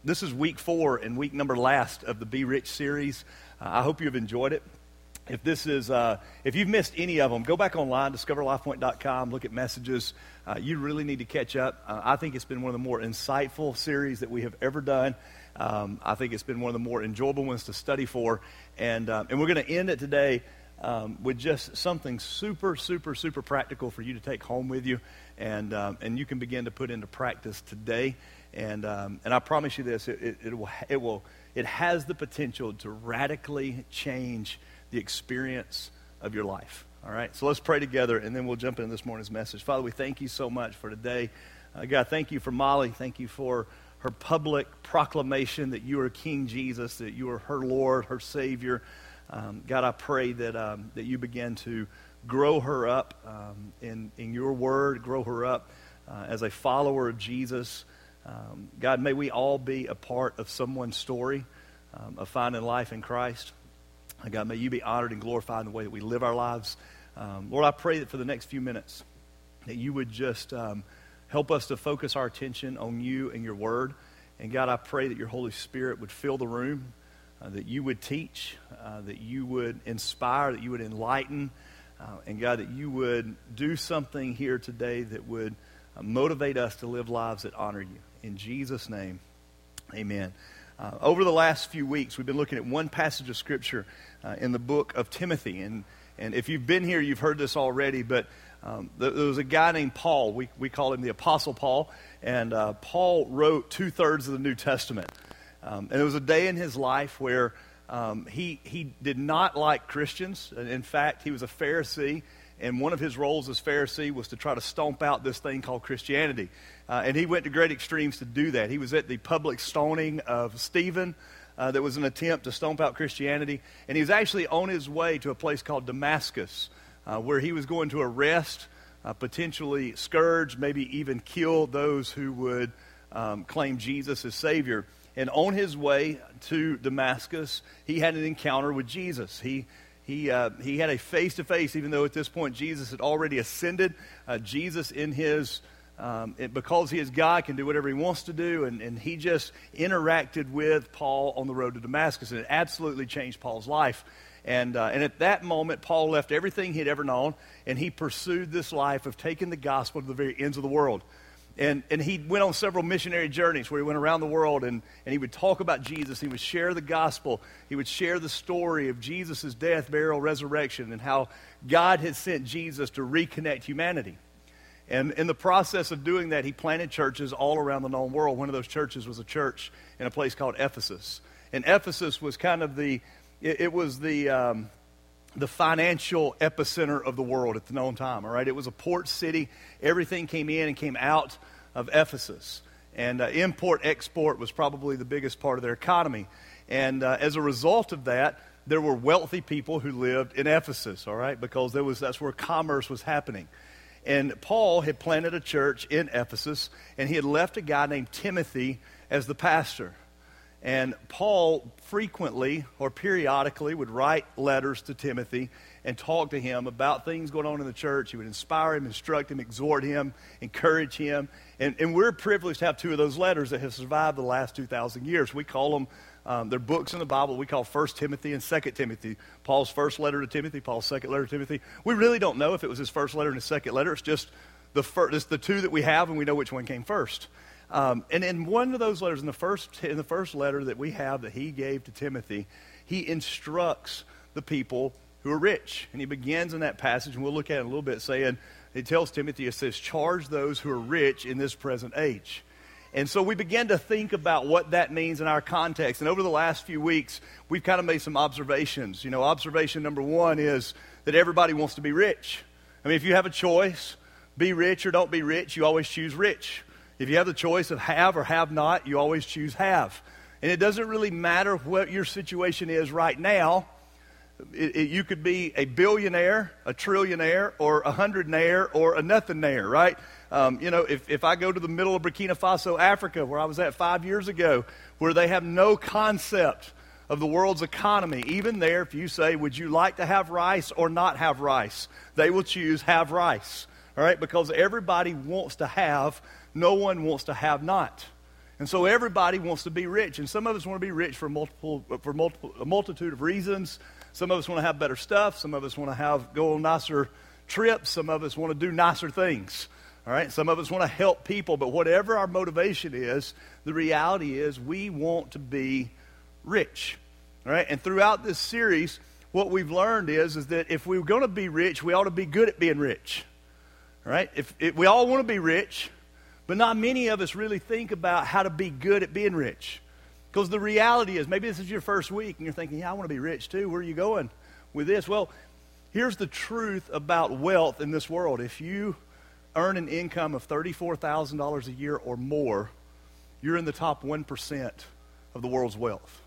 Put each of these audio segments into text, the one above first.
This is week 4 and week number last of the Be Rich series. I hope you've enjoyed it. If you've missed any of them, go back online, discoverlifepoint.com, look at messages. You really need to catch up. I think it's been one of the more insightful series that we have ever done. I think it's been one of the more enjoyable ones to study for. And we're going to end it today with just something super, super, super practical for you to take home with you. And you can begin to put into practice today. And I promise you this, it has the potential to radically change the experience of your life. All right, so let's pray together, and then we'll jump into this morning's message. Father, we thank you so much for today. God, thank you for Molly. Thank you for her public proclamation that you are King Jesus, that you are her Lord, her Savior. God, I pray that you begin to grow her up in your word, grow her up as a follower of Jesus. God, may we all be a part of someone's story of finding life in Christ. God, may you be honored and glorified in the way that we live our lives. Lord, I pray that for the next few minutes that you would just help us to focus our attention on you and your word. And God, I pray that your Holy Spirit would fill the room, that you would teach, that you would inspire, that you would enlighten, and God, that you would do something here today that would motivate us to live lives that honor you. In Jesus' name, amen. Over the last few weeks, we've been looking at one passage of Scripture in the book of Timothy. And if you've been here, you've heard this already, but there was a guy named Paul. We call him the Apostle Paul. And Paul wrote 2/3 of the New Testament. And there was a day in his life where he did not like Christians. And in fact, he was a Pharisee. And one of his roles as Pharisee was to try to stomp out this thing called Christianity. And he went to great extremes to do that. He was at the public stoning of Stephen. That was an attempt to stomp out Christianity. And he was actually on his way to a place called Damascus, where he was going to arrest, potentially scourge, maybe even kill those who would claim Jesus as Savior. And on his way to Damascus, he had an encounter with Jesus. He had a face-to-face, even though at this point Jesus had already ascended. Jesus in his, because he is God, can do whatever he wants to do. And he just interacted with Paul on the road to Damascus. And it absolutely changed Paul's life. And at that moment, Paul left everything he'd ever known. And he pursued this life of taking the gospel to the very ends of the world. And he went on several missionary journeys where he went around the world and he would talk about Jesus. He would share the gospel. He would share the story of Jesus' death, burial, resurrection, and how God had sent Jesus to reconnect humanity. And in the process of doing that, he planted churches all around the known world. One of those churches was a church in a place called Ephesus. And Ephesus was kind of the financial epicenter of the world at the known time, all right? It was a port city. Everything came in and came out of Ephesus. And import-export was probably the biggest part of their economy. And as a result of that, there were wealthy people who lived in Ephesus, all right? Because that's where commerce was happening. And Paul had planted a church in Ephesus, and he had left a guy named Timothy as the pastor. And Paul frequently or periodically would write letters to Timothy and talk to him about things going on in the church. He would inspire him, instruct him, exhort him, encourage him. And we're privileged to have 2 of those letters that have survived the last 2,000 years. We call them, they're books in the Bible we call 1 Timothy and 2 Timothy. Paul's first letter to Timothy, Paul's second letter to Timothy. We really don't know if it was his first letter and his second letter. It's just it's the 2 that we have, and we know which one came first. And in one of those letters, in the first letter that we have that he gave to Timothy, he instructs the people who are rich. And he begins in that passage, and we'll look at it in a little bit, saying, he tells Timothy, it says, charge those who are rich in this present age. And so we began to think about what that means in our context. And over the last few weeks, we've kind of made some observations. You know, observation number 1 is that everybody wants to be rich. I mean, if you have a choice, be rich or don't be rich, you always choose rich. If you have the choice of have or have not, you always choose have. And it doesn't really matter what your situation is right now. You could be a billionaire, a trillionaire, or a hundredaire, or a nothingaire, right? If I go to the middle of Burkina Faso, Africa, where I was at 5 years ago, where they have no concept of the world's economy, even there, if you say, would you like to have rice or not have rice? They will choose have rice, all right? Because everybody wants to have, no one wants to have not. And so everybody wants to be rich. And some of us want to be rich for a multitude of reasons. Some of us want to have better stuff. Some of us want to go on nicer trips. Some of us want to do nicer things. All right? Some of us want to help people. But whatever our motivation is, the reality is we want to be rich. All right? And throughout this series, what we've learned is that if we're going to be rich, we ought to be good at being rich. All right? If we all want to be rich, but not many of us really think about how to be good at being rich. Because the reality is, maybe this is your first week and you're thinking, yeah, I want to be rich too. Where are you going with this? Well, here's the truth about wealth in this world. If you earn an income of $34,000 a year or more, you're in the top 1% of the world's wealth.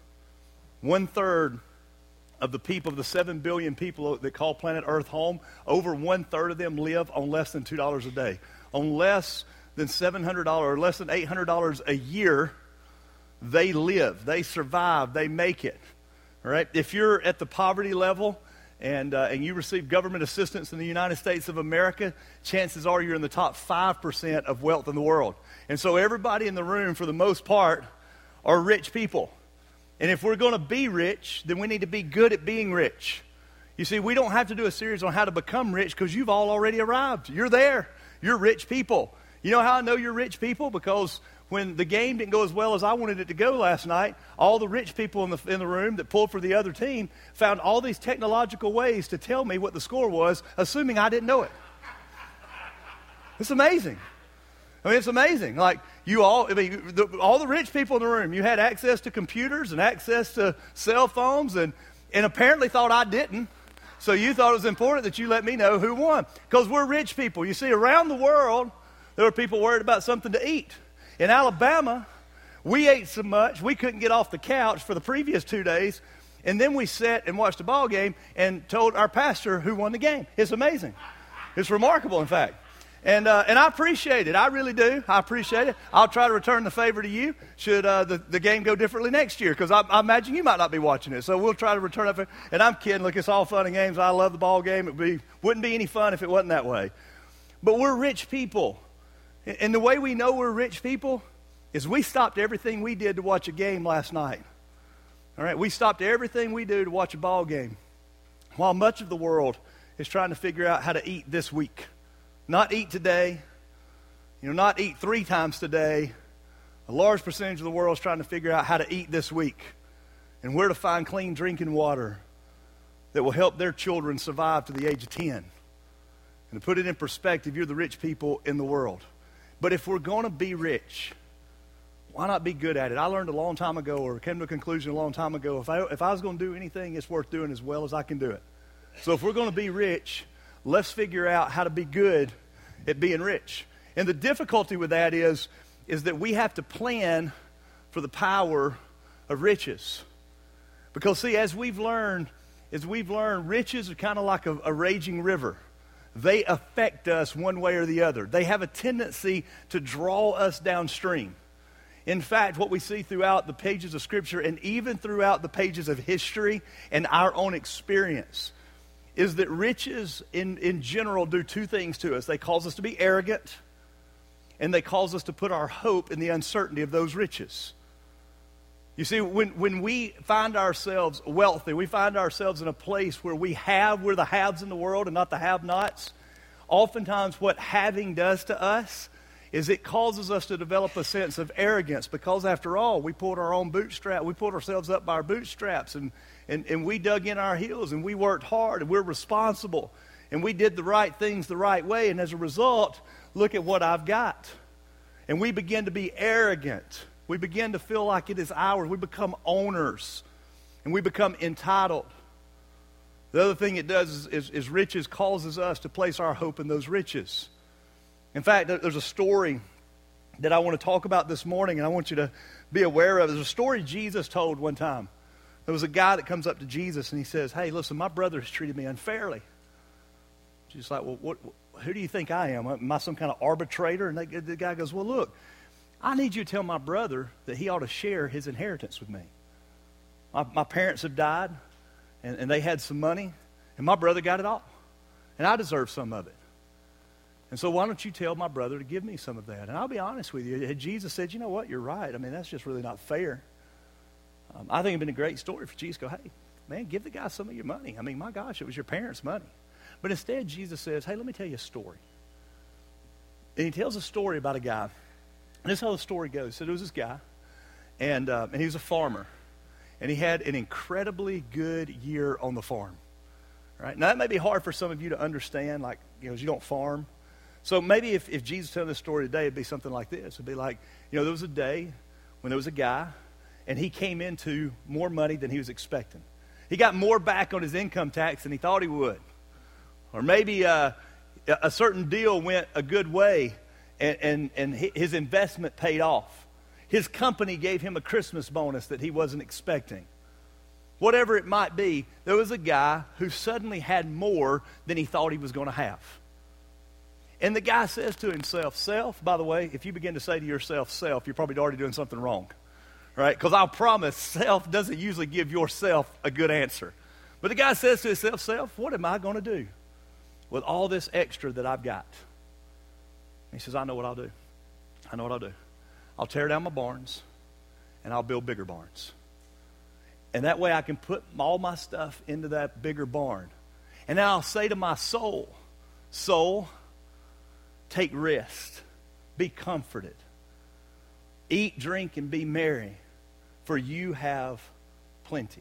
1/3 of the people, of the 7 billion people that call planet Earth home, over 1/3 of them live on less than $2 a day. On less than $700 or less than $800 a year, they live, they survive, they make it. All right? If you're at the poverty level and you receive government assistance in the United States of America, chances are you're in the top 5% of wealth in the world. And so everybody in the room, for the most part, are rich people. And if we're going to be rich, then we need to be good at being rich. You see, we don't have to do a series on how to become rich because you've all already arrived. You're there. You're rich people. You know how I know you're rich people? Because when the game didn't go as well as I wanted it to go last night, all the rich people in the room that pulled for the other team found all these technological ways to tell me what the score was, assuming I didn't know it. It's amazing. I mean, it's amazing. Like, all the rich people in the room, you had access to computers and access to cell phones and apparently thought I didn't. So you thought it was important that you let me know who won. Because we're rich people. You see, around the world, there were people worried about something to eat. In Alabama, we ate so much, we couldn't get off the couch for the previous 2 days. And then we sat and watched a ball game and told our pastor who won the game. It's amazing. It's remarkable, in fact. And I appreciate it. I really do. I appreciate it. I'll try to return the favor to you should the game go differently next year, because I imagine you might not be watching it. So we'll try to return that favor. And I'm kidding. Look, it's all fun and games. I love the ball game. Wouldn't be any fun if it wasn't that way. But we're rich people. And the way we know we're rich people is we stopped everything we did to watch a game last night. All right? We stopped everything we do to watch a ball game, while much of the world is trying to figure out how to eat this week. Not eat today, not eat 3 times today. A large percentage of the world is trying to figure out how to eat this week and where to find clean drinking water that will help their children survive to the age of 10. And to put it in perspective, you're the rich people in the world. But if we're going to be rich, why not be good at it? I learned a long time ago, or came to a conclusion a long time ago, if I was going to do anything, it's worth doing as well as I can do it. So if we're going to be rich, let's figure out how to be good at being rich. And the difficulty with that is that we have to plan for the power of riches. Because see, as we've learned, riches are kind of like a raging river. They affect us one way or the other. They have a tendency to draw us downstream. In fact, what we see throughout the pages of Scripture and even throughout the pages of history and our own experience is that riches in general do 2 things to us. They cause us to be arrogant, and they cause us to put our hope in the uncertainty of those riches. You see, when we find ourselves wealthy, we find ourselves in a place where we're the haves in the world and not the have-nots. Oftentimes what having does to us is it causes us to develop a sense of arrogance, because after all, we pulled ourselves up by our bootstraps, and we dug in our heels, and we worked hard, and we're responsible, and we did the right things the right way, and as a result, look at what I've got. And we begin to be arrogant. We begin to feel like it is ours. We become owners, and we become entitled. The other thing it does is riches causes us to place our hope in those riches. In fact, there's a story that I want to talk about this morning, and I want you to be aware of. There's a story Jesus told one time. There was a guy that comes up to Jesus, and he says, hey, listen, my brother has treated me unfairly. Jesus like, well, who do you think I am? Am I some kind of arbitrator? And the guy goes, well, look, I need you to tell my brother that he ought to share his inheritance with me. My parents have died, and they had some money, and my brother got it all. And I deserve some of it. And so why don't you tell my brother to give me some of that? And I'll be honest with you. Had Jesus said, you know what, you're right. I mean, that's just really not fair. I think it'd been a great story for Jesus to go, hey, man, give the guy some of your money. I mean, my gosh, it was your parents' money. But instead, Jesus says, hey, let me tell you a story. And he tells a story about a guy. And this is how the story goes. So there was this guy, and he was a farmer. And he had an incredibly good year on the farm. Right? Now, that may be hard for some of you to understand, like, you know, you don't farm. So maybe if Jesus told this story today, it'd be something like this. It'd be like, you know, there was a day when there was a guy, and he came into more money than he was expecting. He got more back on his income tax than he thought he would. Or maybe a certain deal went a good way, and his investment paid off. His company gave him a Christmas bonus that he wasn't expecting. Whatever it might be, there was a guy who suddenly had more than he thought he was going to have. And the guy says to himself, self, by the way, if you begin to say to yourself, self, you're probably already doing something wrong. Right? Because I'll promise, self doesn't usually give yourself a good answer. But the guy says to himself, self, what am I going to do with all this extra that I've got? And he says, I know what I'll do. I know what I'll do. I'll tear down my barns, and I'll build bigger barns. And that way I can put all my stuff into that bigger barn. And then I'll say to my soul, soul, take rest, be comforted, eat, drink, and be merry, for you have plenty.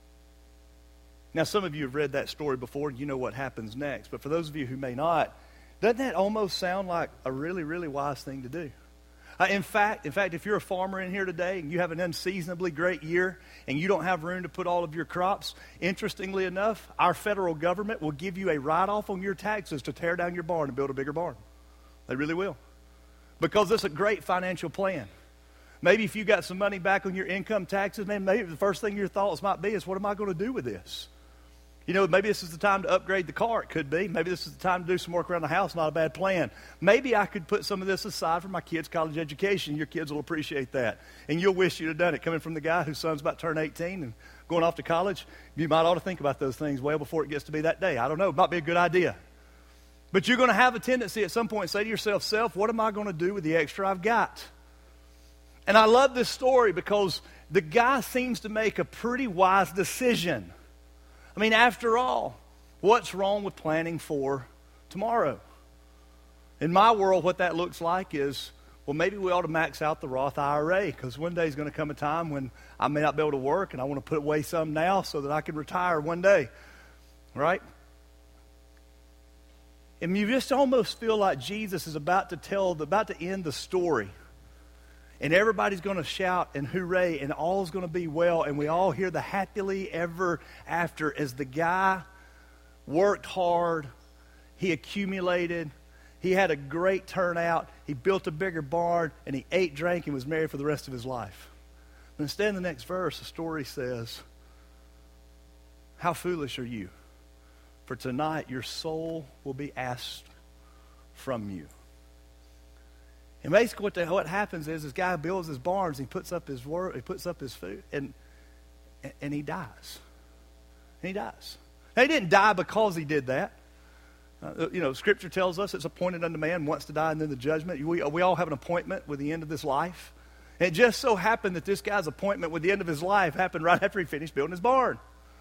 Now, some of you have read that story before, and you know what happens next. But for those of you who may not, doesn't that almost sound like a really, really wise thing to do? In fact, if you're a farmer in here today and you have an unseasonably great year and you don't have room to put all of your crops, interestingly enough, our federal government will give you a write-off on your taxes to tear down your barn and build a bigger barn. They really will. Because it's a great financial plan. Maybe if you got some money back on your income taxes, man, maybe the first thing your thoughts might be is, what am I going to do with this? You know, maybe this is the time to upgrade the car. It could be. Maybe this is the time to do some work around the house. Not a bad plan. Maybe I could put some of this aside for my kids' college education. Your kids will appreciate that. And you'll wish you'd have done it. Coming from the guy whose son's about to turn 18 and going off to college, you might ought to think about those things well before it gets to be that day. I don't know. It might be a good idea. But you're going to have a tendency at some point to say to yourself, self, what am I going to do with the extra I've got? And I love this story because the guy seems to make a pretty wise decision. I mean, after all, what's wrong with planning for tomorrow? In my world, what that looks like is, well, maybe we ought to max out the Roth IRA because one day is going to come a time when I may not be able to work and I want to put away some now so that I can retire one day, right? And you just almost feel like Jesus is about to end the story. And everybody's going to shout and hooray, and all's going to be well. And we all hear the happily ever after as the guy worked hard, he accumulated, he had a great turnout, he built a bigger barn, and he ate, drank, and was married for the rest of his life. But instead, in the next verse, the story says, how foolish are you? For tonight your soul will be asked from you. And basically what happens is this guy builds his barns, he puts up his work, he puts up his food, and he dies. And he dies. Now, he didn't die because he did that. Scripture tells us it's appointed unto man once to die and then the judgment. We all have an appointment with the end of this life. And it just so happened that this guy's appointment with the end of his life happened right after he finished building his barn.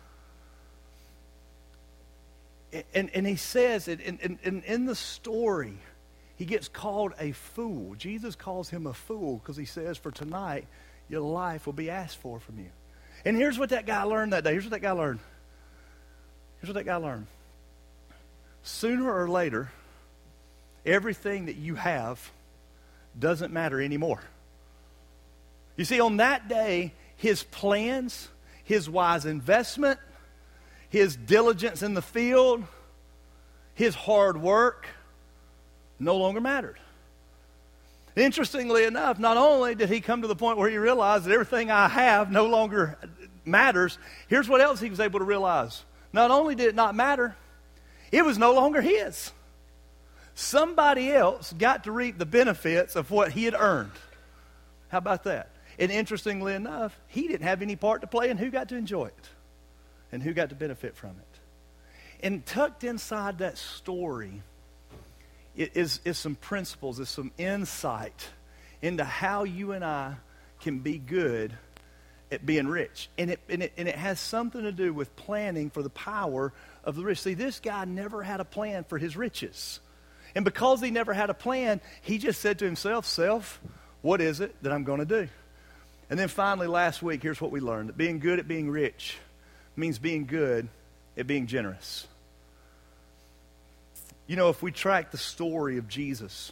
And he says, in the story, he gets called a fool. Jesus calls him a fool because he says, for tonight, your life will be asked for from you. And here's what that guy learned that day. Here's what that guy learned. Sooner or later, everything that you have doesn't matter anymore. You see, on that day, his plans, his wise investment, his diligence in the field, his hard work, no longer mattered. Interestingly enough, not only did he come to the point where he realized that everything I have no longer matters, here's what else he was able to realize. Not only did it not matter, it was no longer his. Somebody else got to reap the benefits of what he had earned. How about that? And interestingly enough, he didn't have any part to play in who got to enjoy it and who got to benefit from it. And tucked inside that story is some principles, is some insight into how you and I can be good at being rich. And it has something to do with planning for the power of the rich. See, this guy never had a plan for his riches. And because he never had a plan, he just said to himself, self, what is it that I'm going to do? And then finally, last week, here's what we learned. That being good at being rich means being good at being generous. You know, if we track the story of Jesus,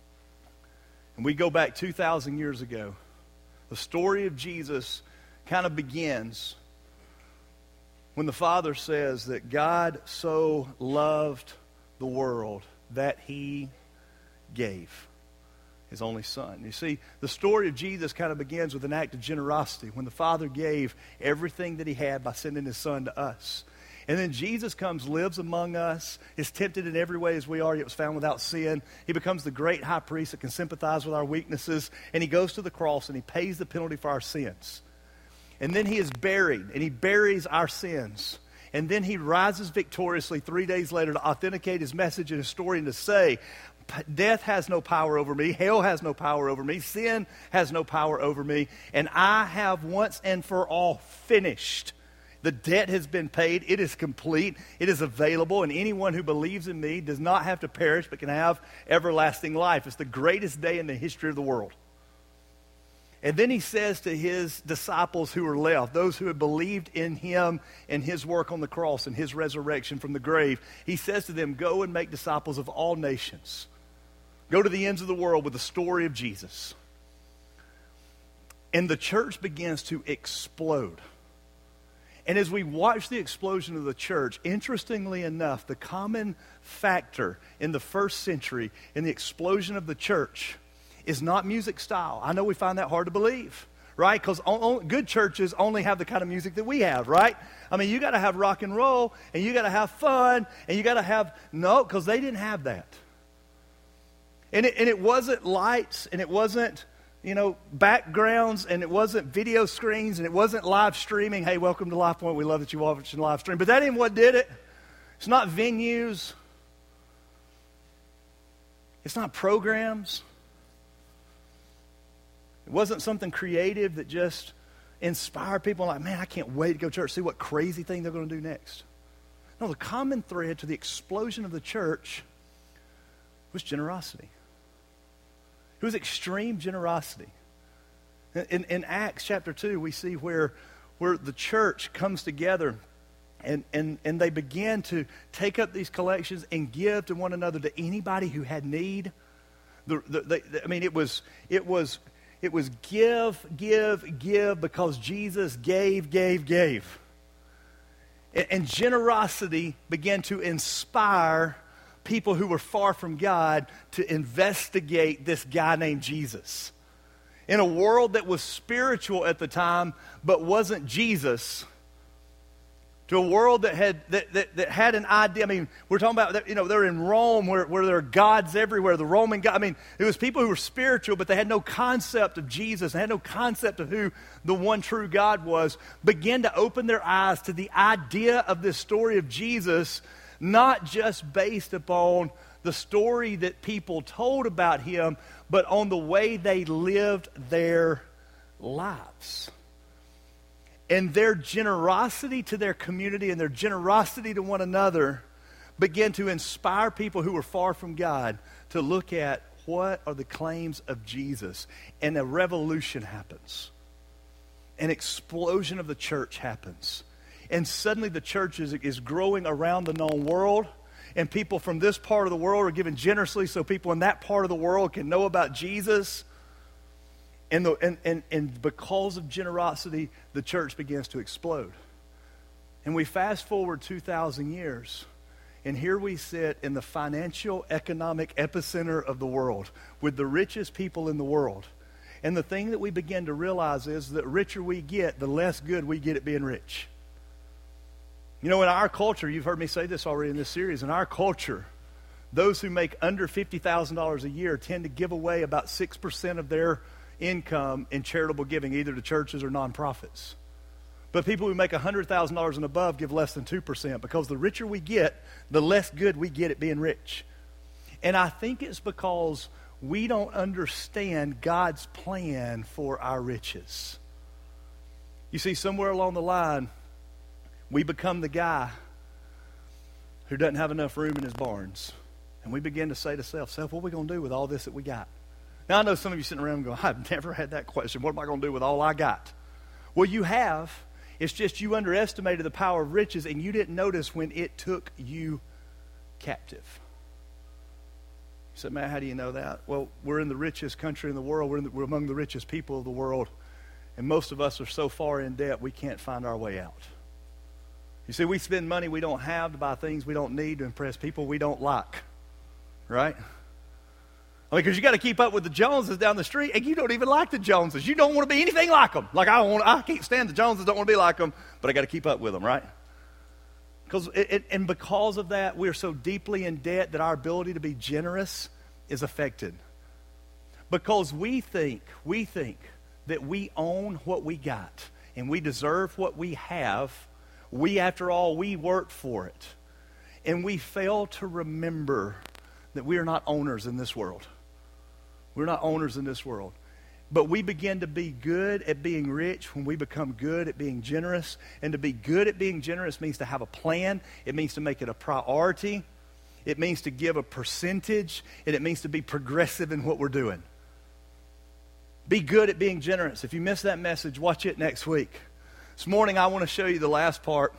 and we go back 2,000 years ago, the story of Jesus kind of begins when the Father says that God so loved the world that He gave His only Son. You see, the story of Jesus kind of begins with an act of generosity when the Father gave everything that He had by sending His Son to us. And then Jesus comes, lives among us, is tempted in every way as we are, yet was found without sin. He becomes the great high priest that can sympathize with our weaknesses. And He goes to the cross and He pays the penalty for our sins. And then He is buried, and He buries our sins. And then He rises victoriously 3 days later to authenticate His message and His story and to say, death has no power over me, hell has no power over me, sin has no power over me, and I have once and for all finished. The debt has been paid. It is complete. It is available. And anyone who believes in me does not have to perish but can have everlasting life. It's the greatest day in the history of the world. And then He says to His disciples who are left, those who have believed in Him and His work on the cross and His resurrection from the grave, He says to them, go and make disciples of all nations. Go to the ends of the world with the story of Jesus. And the church begins to explode. And as we watch the explosion of the church, interestingly enough, the common factor in the first century in the explosion of the church is not music style. I know we find that hard to believe, right? Because good churches only have the kind of music that we have, right? I mean, you got to have rock and roll, and you got to have fun, and you got to have, no, because they didn't have that. And it wasn't lights, and it wasn't, backgrounds, and it wasn't video screens, and it wasn't live streaming. Hey, welcome to Life Point. We love that you watch live stream. But that ain't what did it. It's not venues. It's not programs. It wasn't something creative that just inspired people like, man, I can't wait to go to church, see what crazy thing they're going to do next. No, the common thread to the explosion of the church was generosity. It was extreme generosity. In Acts chapter 2, we see where the church comes together and they began to take up these collections and give to one another to anybody who had need. It was give because Jesus gave. And generosity began to inspire people who were far from God to investigate this guy named Jesus. In a world that was spiritual at the time but wasn't Jesus, to a world that had an idea. I mean, we're talking about, they're in Rome where there are gods everywhere, the Roman God. I mean, it was people who were spiritual, but they had no concept of Jesus. They had no concept of who the one true God was. Began to open their eyes to the idea of this story of Jesus, not just based upon the story that people told about Him, but on the way they lived their lives. And their generosity to their community and their generosity to one another began to inspire people who were far from God to look at what are the claims of Jesus. And a revolution happens. An explosion of the church happens. And suddenly the church is growing around the known world. And people from this part of the world are giving generously so people in that part of the world can know about Jesus. And because of generosity, the church begins to explode. And we fast forward 2,000 years, and here we sit in the financial, economic epicenter of the world with the richest people in the world. And the thing that we begin to realize is that the richer we get, the less good we get at being rich. In our culture, you've heard me say this already in this series, in our culture, those who make under $50,000 a year tend to give away about 6% of their income in charitable giving, either to churches or nonprofits. But people who make $100,000 and above give less than 2%, because the richer we get, the less good we get at being rich. And I think it's because we don't understand God's plan for our riches. You see, somewhere along the line, we become the guy who doesn't have enough room in his barns. And we begin to say to self, what are we going to do with all this that we got? Now, I know some of you sitting around going, I've never had that question. What am I going to do with all I got? Well, you have. It's just you underestimated the power of riches and you didn't notice when it took you captive. You said, man, how do you know that? Well, we're in the richest country in the world. We're among the richest people of the world. And most of us are so far in debt, we can't find our way out. You see, we spend money we don't have to buy things we don't need to impress people we don't like. Right? I mean, because you got to keep up with the Joneses down the street, and you don't even like the Joneses. You don't want to be anything like them. Like, I can't stand the Joneses, don't want to be like them, but I got to keep up with them, right? Because of that, we're so deeply in debt that our ability to be generous is affected. Because we think that we own what we got, and we deserve what we have. After all, we worked for it. And we fail to remember that we are not owners in this world. We're not owners in this world. But we begin to be good at being rich when we become good at being generous. And to be good at being generous means to have a plan. It means to make it a priority. It means to give a percentage. And it means to be progressive in what we're doing. Be good at being generous. If you missed that message, watch it next week. This morning I want to show you the last part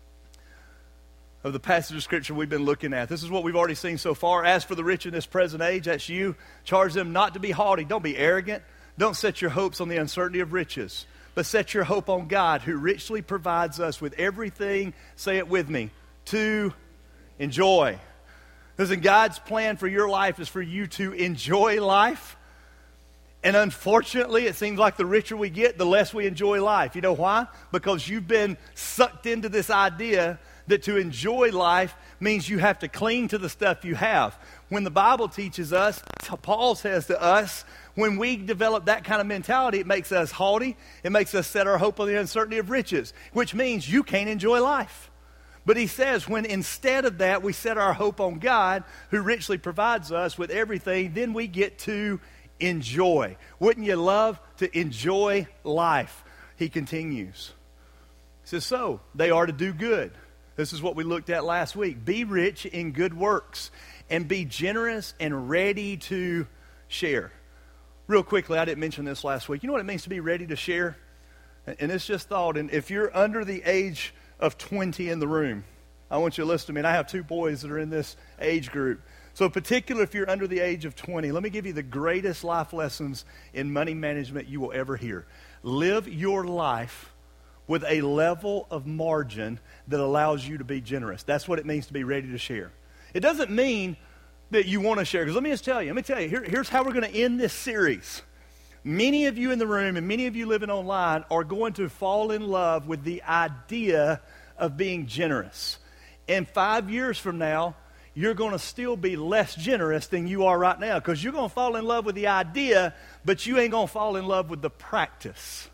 of the passage of Scripture we've been looking at. This is what we've already seen so far. As for the rich in this present age, that's you. Charge them not to be haughty. Don't be arrogant. Don't set your hopes on the uncertainty of riches, but set your hope on God, who richly provides us with everything, say it with me, to enjoy. Listen, God's plan for your life is for you to enjoy life. And unfortunately, it seems like the richer we get, the less we enjoy life. You know why? Because you've been sucked into this idea that to enjoy life means you have to cling to the stuff you have. When the Bible teaches us, Paul says to us, when we develop that kind of mentality, it makes us haughty. It makes us set our hope on the uncertainty of riches, which means you can't enjoy life. But he says when instead of that, we set our hope on God, who richly provides us with everything, then we get to enjoy. Wouldn't you love to enjoy life? He continues. He says, so they are to do good. This is what we looked at last week. Be rich in good works and be generous and ready to share. Real quickly, I didn't mention this last week. You know what it means to be ready to share? And it's just thought. And if you're under the age of 20 in the room, I want you to listen to me. And I have 2 boys that are in this age group. So particularly if you're under the age of 20, let me give you the greatest life lessons in money management you will ever hear. Live your life with a level of margin that allows you to be generous. That's what it means to be ready to share. It doesn't mean that you want to share. Because let me tell you, here's how we're going to end this series. Many of you in the room and many of you living online are going to fall in love with the idea of being generous. And 5 years from now, you're going to still be less generous than you are right now. Because you're going to fall in love with the idea, but you ain't going to fall in love with the practice.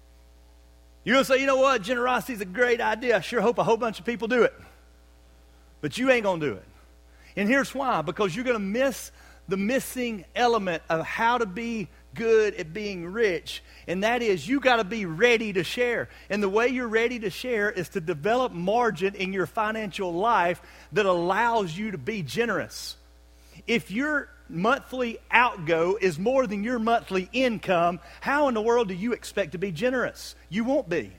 You're going to say, you know what, generosity is a great idea. I sure hope a whole bunch of people do it. But you ain't going to do it. And here's why. Because you're going to miss the missing element of how to be good at being rich. And that is, you got to be ready to share. And the way you're ready to share is to develop margin in your financial life that allows you to be generous. If your monthly outgo is more than your monthly income, how in the world do you expect to be generous? You won't be.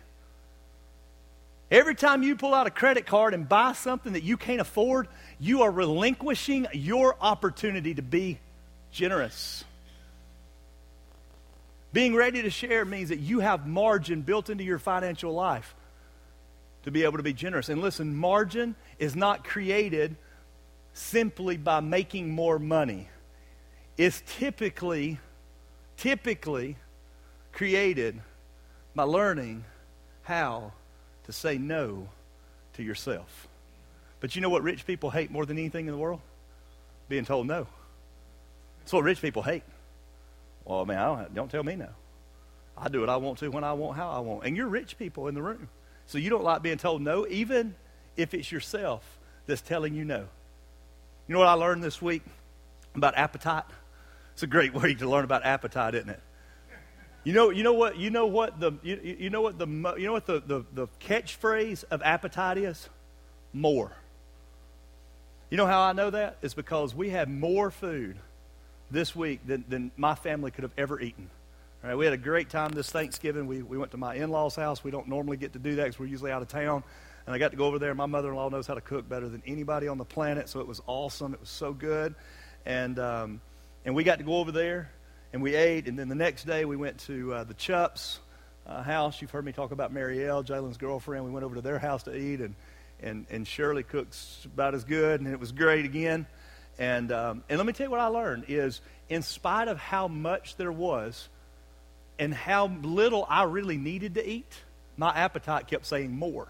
Every time you pull out a credit card and buy something that you can't afford, you are relinquishing your opportunity to be generous. Being ready to share means that you have margin built into your financial life to be able to be generous. And listen, margin is not created simply by making more money. It's typically created by learning how to say no to yourself. But you know what rich people hate more than anything in the world? Being told no. That's what rich people hate. Well, man, don't tell me no. I do what I want to, when I want, how I want. And you're rich people in the room. So you don't like being told no, even if it's yourself that's telling you no. You know what I learned this week? about appetite? It's a great way to learn about appetite, isn't it? You know what the catchphrase of appetite is? More. You know how I know that? It's because we had more food this week than my family could have ever eaten. All right, we had a great time this Thanksgiving. We went to my in-laws' house. We don't normally get to do that because we're usually out of town. And I got to go over there. My mother-in-law knows how to cook better than anybody on the planet, so it was awesome. It was so good. And we got to go over there, and we ate. And then the next day, we went to the Chupps house. You've heard me talk about Marielle, Jalen's girlfriend. We went over to their house to eat, and Shirley cooks about as good, and it was great again. And let me tell you what I learned is, in spite of how much there was and how little I really needed to eat, my appetite kept saying more,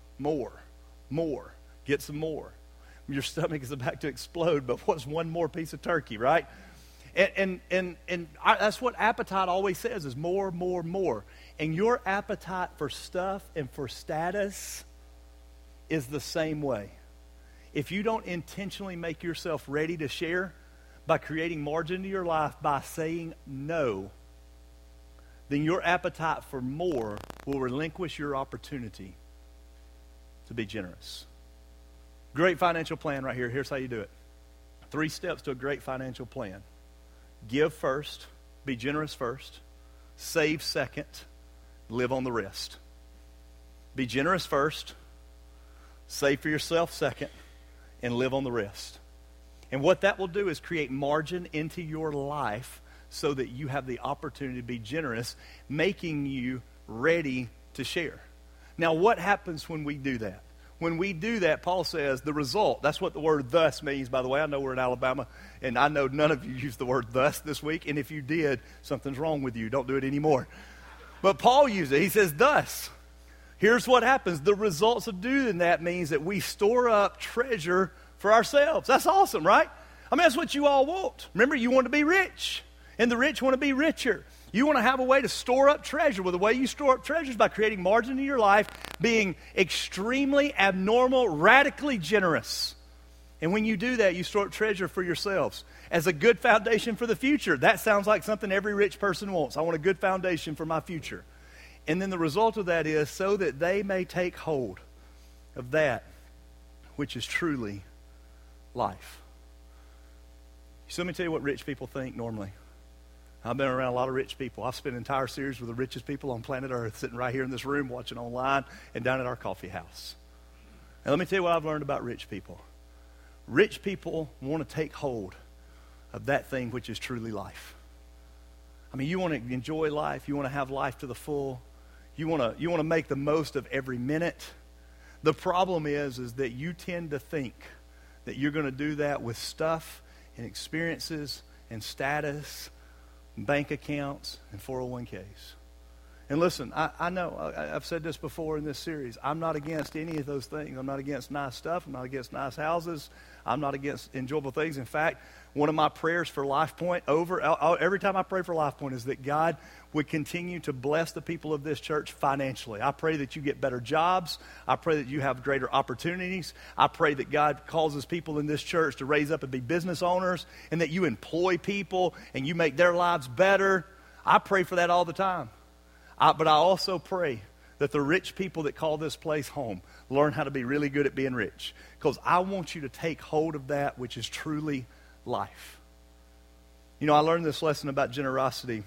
get some more. Your stomach is about to explode, but what's one more piece of turkey, right? And that's what appetite always says, is more. And your appetite for stuff and for status is the same way. If you don't intentionally make yourself ready to share by creating margin to your life by saying no, then your appetite for more will relinquish your opportunity to be generous. Great financial plan right here. Here's how you do it. 3 steps to a great financial plan. Give first, be generous first, save second, live on the rest. Be generous first, save for yourself second, and live on the rest. And what that will do is create margin into your life so that you have the opportunity to be generous, making you ready to share. Now, what happens when we do that? When we do that, Paul says the result, that's what the word thus means, by the way. I know we're in Alabama, and I know none of you used the word thus this week, and if you did, something's wrong with you. Don't do it anymore. But Paul used it. He says thus. Here's what happens. The results of doing that means that we store up treasure for ourselves. That's awesome, right? I mean, that's what you all want. Remember, you want to be rich, and the rich want to be richer. You want to have a way to store up treasure. Well, the way you store up treasure is by creating margin in your life, being extremely abnormal, radically generous. And when you do that, you store up treasure for yourselves as a good foundation for the future. That sounds like something every rich person wants. I want a good foundation for my future. And then the result of that is so that they may take hold of that which is truly life. So let me tell you what rich people think normally. I've been around a lot of rich people. I've spent an entire series with the richest people on planet Earth, sitting right here in this room, watching online, and down at our coffee house. And let me tell you what I've learned about rich people. Rich people want to take hold of that thing which is truly life. I mean, you want to enjoy life. You want to have life to the full. You want to make the most of every minute. The problem is that you tend to think that you're going to do that with stuff and experiences and status, bank accounts, and 401ks. And listen, I know, I've said this before in this series, I'm not against any of those things. I'm not against nice stuff. I'm not against nice houses. I'm not against enjoyable things. In fact, one of my prayers for LifePoint every time I pray for LifePoint is that God would continue to bless the people of this church financially. I pray that you get better jobs. I pray that you have greater opportunities. I pray that God causes people in this church to raise up and be business owners, and that you employ people and you make their lives better. I pray for that all the time. But I also pray that the rich people that call this place home learn how to be really good at being rich. Because I want you to take hold of that which is truly life. You know, I learned this lesson about generosity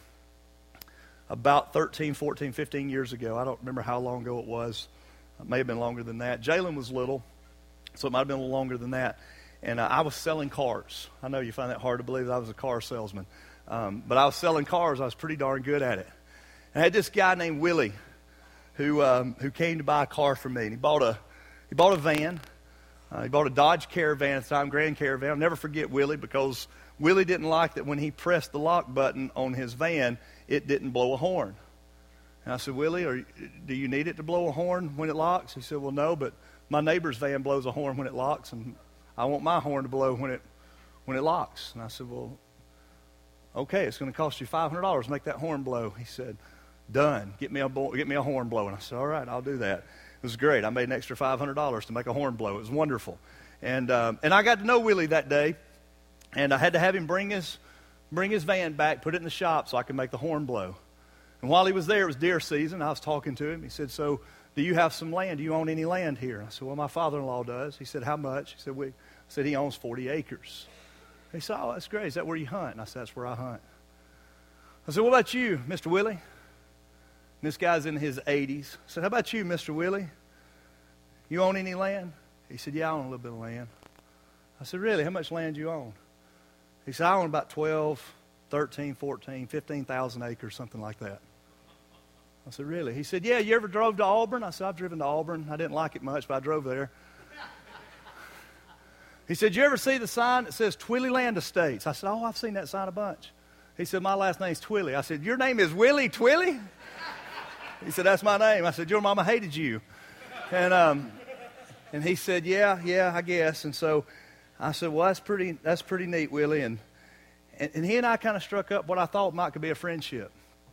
about 13, 14, 15 years ago. I don't remember how long ago it was. It may have been longer than that. Jalen was little, so it might have been a little longer than that. And I was selling cars. I know you find that hard to believe that I was a car salesman. But I was selling cars. I was pretty darn good at it. And I had this guy named Willie who came to buy a car from me. And he bought a van. He bought a Dodge Caravan at the time, Grand Caravan. I'll never forget Willie, because Willie didn't like that when he pressed the lock button on his van, it didn't blow a horn. And I said, Willie, do you need it to blow a horn when it locks? He said, well, no, but my neighbor's van blows a horn when it locks, and I want my horn to blow when it locks. And I said, well, okay, it's going to cost you $500 to make that horn blow. He said, done. Get me a horn blow. And I said, all right, I'll do that. It was great. I made an extra $500 to make a horn blow. It was wonderful. And I got to know Willie that day. And I had to have him bring his van back, put it in the shop so I could make the horn blow. And while he was there, it was deer season. I was talking to him. He said, so do you have some land? Do you own any land here? I said, well, my father-in-law does. He said, how much? He said, I said, he owns 40 acres. He said, oh, that's great. Is that where you hunt? And I said, that's where I hunt. I said, what about you, Mr. Willie? And this guy's in his 80s. I said, how about you, Mr. Willie? You own any land? He said, yeah, I own a little bit of land. I said, really? How much land do you own? He said, I own about 12, 13, 14, 15,000 acres, something like that. I said, really? He said, yeah, you ever drove to Auburn? I said, I've driven to Auburn. I didn't like it much, but I drove there. He said, you ever see the sign that says Twilly Land Estates? I said, oh, I've seen that sign a bunch. He said, my last name's Twilly. I said, your name is Willie Twilly? He said, that's my name. I said, your mama hated you. And he said, yeah, I guess. And so I said, well, that's pretty neat, Willie. And he and I kind of struck up what I thought could be a friendship.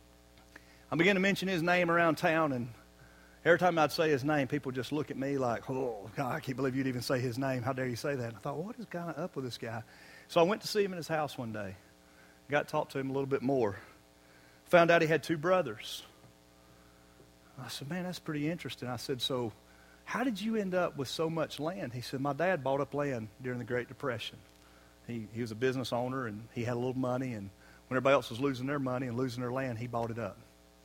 I began to mention his name around town, and every time I'd say his name, people would just look at me like, oh, God, I can't believe you'd even say his name. How dare you say that? And I thought, well, what is kind of up with this guy? So I went to see him in his house one day. Got to talk to him a little bit more. Found out he had 2 brothers. I said, man, that's pretty interesting. I said, so how did you end up with so much land? He said, my dad bought up land during the Great Depression. He was a business owner, and he had a little money, and when everybody else was losing their money and losing their land, he bought it up.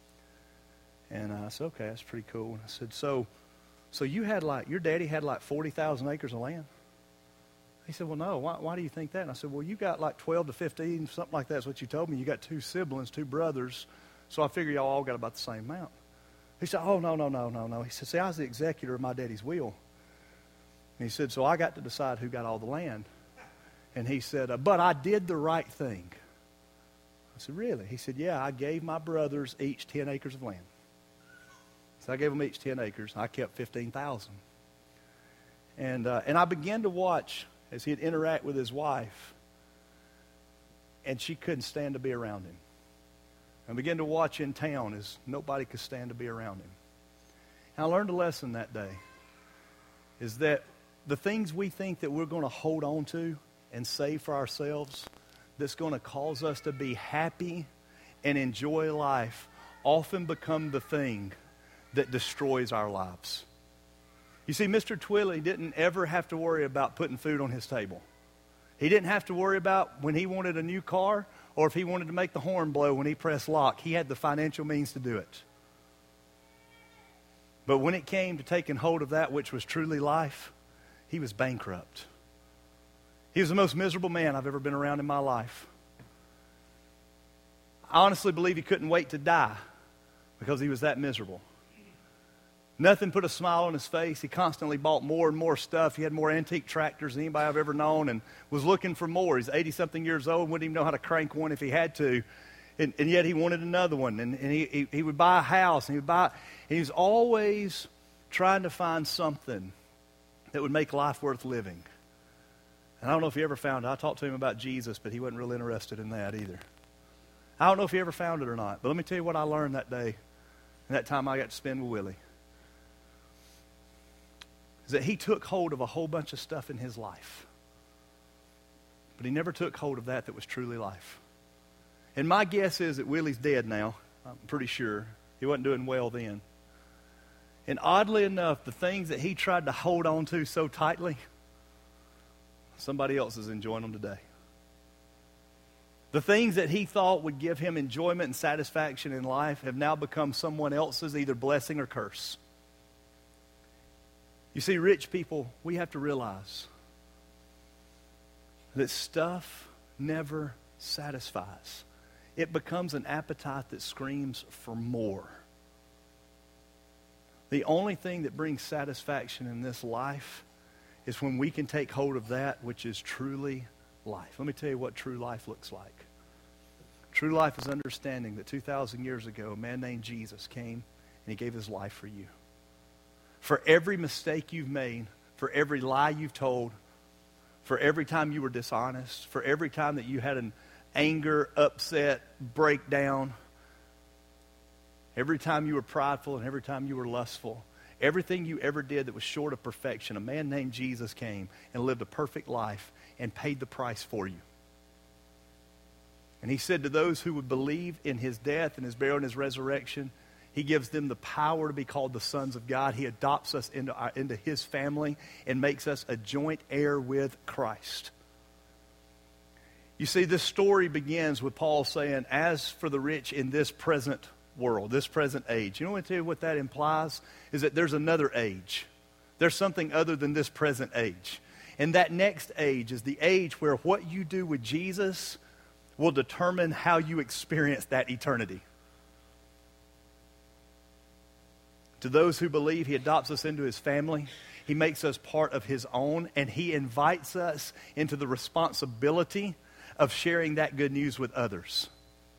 And I said, okay, that's pretty cool. And I said, so you had your daddy had 40,000 acres of land? He said, well, no, why do you think that? And I said, well, you got 12 to 15, something like that's what you told me. You got 2 siblings, 2 brothers, so I figure y'all all got about the same amount. He said, oh, no. He said, see, I was the executor of my daddy's will. And he said, so I got to decide who got all the land. And he said, but I did the right thing. I said, really? He said, yeah, I gave my brothers each 10 acres of land. So I gave them each 10 acres. I kept 15,000. And I began to watch as he'd interact with his wife, and she couldn't stand to be around him. I began to watch in town as nobody could stand to be around him. And I learned a lesson that day, is that the things we think that we're going to hold on to and save for ourselves, that's going to cause us to be happy and enjoy life, often become the thing that destroys our lives. You see, Mr. Twilly didn't ever have to worry about putting food on his table. He didn't have to worry about when he wanted a new car or if he wanted to make the horn blow when he pressed lock. He had the financial means to do it. But when it came to taking hold of that which was truly life, he was bankrupt. He was the most miserable man I've ever been around in my life. I honestly believe he couldn't wait to die because he was that miserable. Nothing put a smile on his face. He constantly bought more and more stuff. He had more antique tractors than anybody I've ever known and was looking for more. He's 80-something years old and wouldn't even know how to crank one if he had to. And yet he wanted another one. And he would buy a house. And he was always trying to find something that would make life worth living. And I don't know if he ever found it. I talked to him about Jesus, but he wasn't really interested in that either. I don't know if he ever found it or not. But let me tell you what I learned that day and that time I got to spend with Willie. Is that he took hold of a whole bunch of stuff in his life. But he never took hold of that was truly life. And my guess is that Willie's dead now. I'm pretty sure. He wasn't doing well then. And oddly enough, the things that he tried to hold on to so tightly, somebody else is enjoying them today. The things that he thought would give him enjoyment and satisfaction in life have now become someone else's either blessing or curse. You see, rich people, we have to realize that stuff never satisfies. It becomes an appetite that screams for more. The only thing that brings satisfaction in this life is when we can take hold of that which is truly life. Let me tell you what true life looks like. True life is understanding that 2,000 years ago, a man named Jesus came and he gave his life for you. For every mistake you've made, for every lie you've told, for every time you were dishonest, for every time that you had an anger, upset, breakdown, every time you were prideful and every time you were lustful, everything you ever did that was short of perfection, a man named Jesus came and lived a perfect life and paid the price for you. And he said to those who would believe in his death and his burial and his resurrection, he gives them the power to be called the sons of God. He adopts us into his family and makes us a joint heir with Christ. You see, this story begins with Paul saying, as for the rich in this present world, this present age. You know what that implies? Is that there's another age. There's something other than this present age. And that next age is the age where what you do with Jesus will determine how you experience that eternity. To those who believe, he adopts us into his family. He makes us part of his own, and he invites us into the responsibility of sharing that good news with others.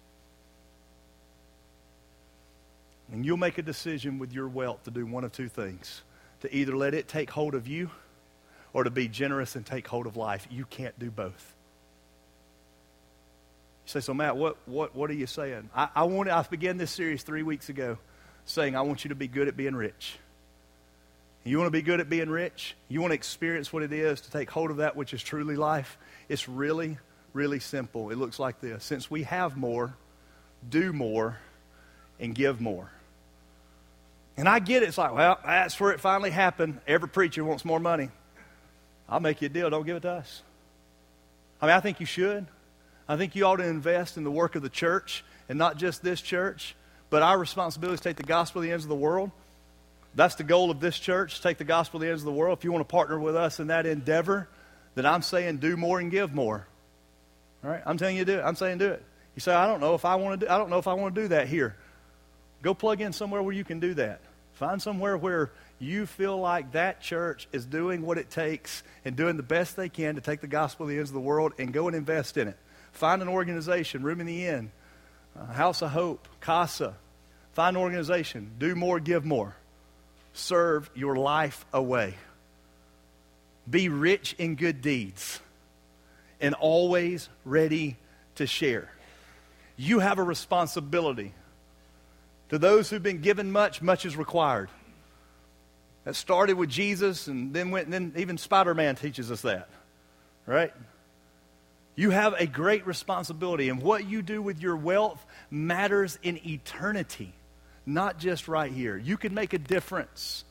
And you'll make a decision with your wealth to do one of two things. To either let it take hold of you or to be generous and take hold of life. You can't do both. You say, so Matt, what are you saying? I began this series 3 weeks ago saying I want you to be good at being rich. You want to be good at being rich? You want to experience what it is to take hold of that which is truly life? It's really, really simple. It looks like this. Since we have more, do more, and give more. And I get it. It's like, well, that's where it finally happened. Every preacher wants more money. I'll make you a deal. Don't give it to us. I mean, I think you should. I think you ought to invest in the work of the church, and not just this church, but our responsibility is to take the gospel to the ends of the world. That's the goal of this church, to take the gospel to the ends of the world. If you want to partner with us in that endeavor, then I'm saying do more and give more. All right? I'm telling you to do it. I'm saying do it. You say, I don't know if I want to do that here. Go plug in somewhere where you can do that. Find somewhere where you feel like that church is doing what it takes and doing the best they can to take the gospel to the ends of the world, and go and invest in it. Find an organization, Room in the Inn, House of Hope, CASA. Find an organization. Do more, give more. Serve your life away. Be rich in good deeds and always ready to share. You have a responsibility. To those who've been given much, much is required. That started with Jesus and then even Spider-Man teaches us that. Right? You have a great responsibility, and what you do with your wealth matters in eternity, not just right here. You can make a difference.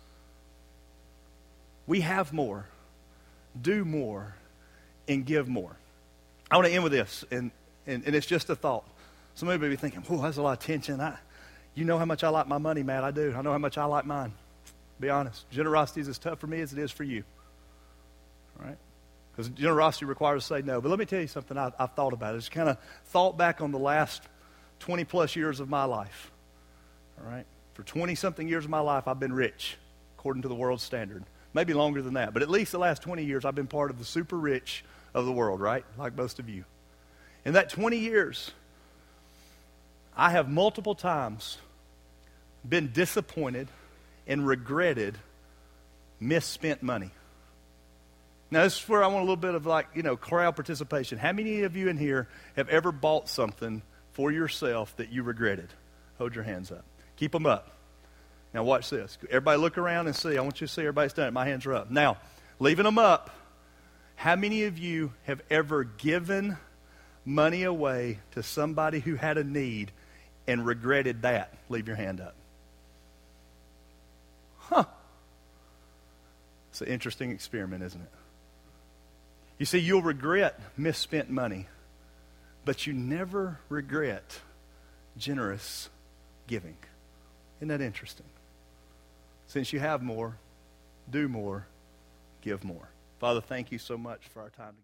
We have more, do more, and give more. I want to end with this, and it's just a thought. Somebody may be thinking, "Whoa, that's a lot of tension." You know how much I like my money, Matt. I do. I know how much I like mine. Be honest. Generosity is as tough for me as it is for you. All right? Because generosity requires to say no. But let me tell you something I've thought about. I just kind of thought back on the last 20-plus years of my life. All right? For 20-something years of my life, I've been rich, according to the world's standard. Maybe longer than that. But at least the last 20 years, I've been part of the super rich of the world, right? Like most of you. In that 20 years, I have multiple times been disappointed and regretted misspent money. Now, this is where I want a little bit of crowd participation. How many of you in here have ever bought something for yourself that you regretted? Hold your hands up. Keep them up. Now, watch this. Everybody look around and see. I want you to see everybody's done it. My hands are up. Now, leaving them up, how many of you have ever given money away to somebody who had a need and regretted that? Leave your hand up. Huh. It's an interesting experiment, isn't it? You see, you'll regret misspent money, but you never regret generous giving. Isn't that interesting? Since you have more, do more, give more. Father, thank you so much for our time together.